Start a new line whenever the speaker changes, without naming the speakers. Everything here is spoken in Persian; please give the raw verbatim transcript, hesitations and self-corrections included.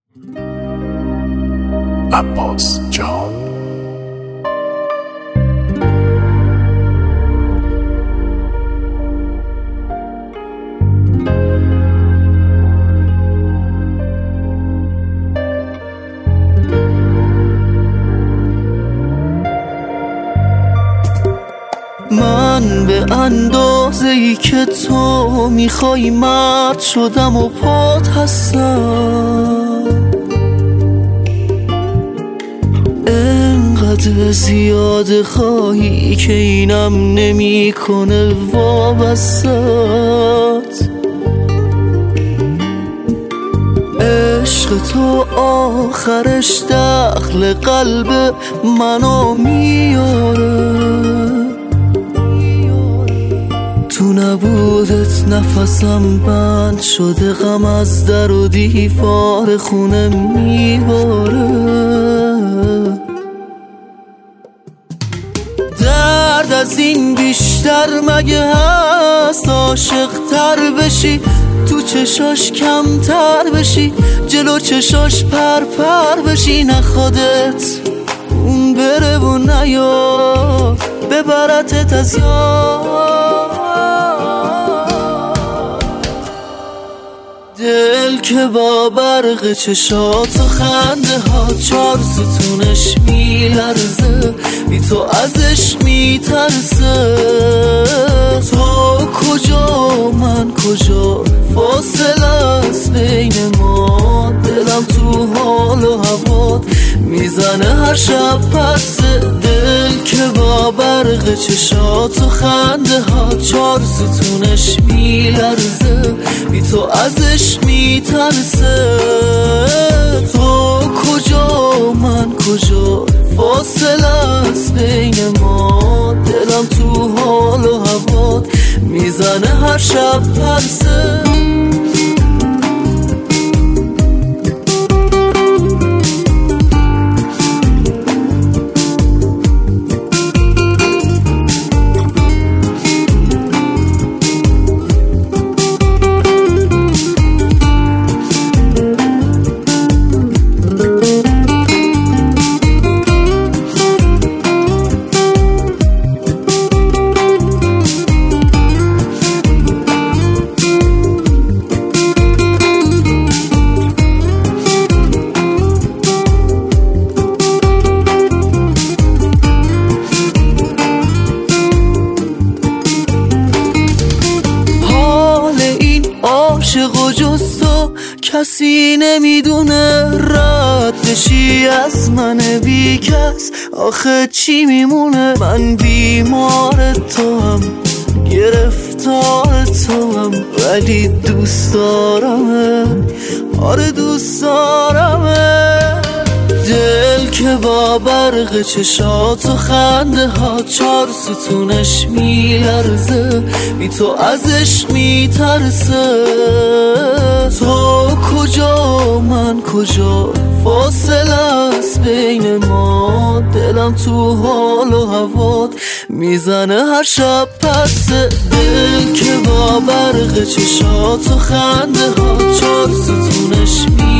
عباس جان.
من به اندازه ای که تو میخوای مرد شدم و پات هستم، انقدر زیاده خواهی که اینم نمیکنه وابستت. عشق تو آخرش داخل قلب منو میاره، تو نبودت نفسم بند شده، غم از در و دیوار خونه میباره. درد از این بیشتر مگه هست؟ عاشق تر بشی، تو چشاش کمتر بشی، جلو چشاش پر پر بشی. نه خودت اون بره و نیا ببرتت از یاد. دل که با برق چشات و خنده ها چار ستونش میلرزه، بی تو ازش میترسه. تو کجا من کجا، فاصله است بین ما، دلم تو حال و هوات میزنه هر شب پرسه. دل که با برق چشات و خنده ها چار ستونش میلرزه، بی تو ازش میترسه. تو کجا من کجا، فاصله است بین ما، دلم تو حال و هوات میزنه هر شب پرسه. عاشق و جز تو کسی نمیدونه، رد بشی از من بی کس آخه چی میمونه؟ من بیمار تو هم گرفتار تو هم، ولی دوست دارمه، آره دوست دارمه. دل که با برق چشات و خنده ها چار ستونش میلرزه، بی تو ازش میترسه. تو کجا من کجا، فاصله است بین ما، دلم تو حال و هوات میزنه هر شب پرسه. دل که با برق چشات و خنده ها چار ستونش میلرزه،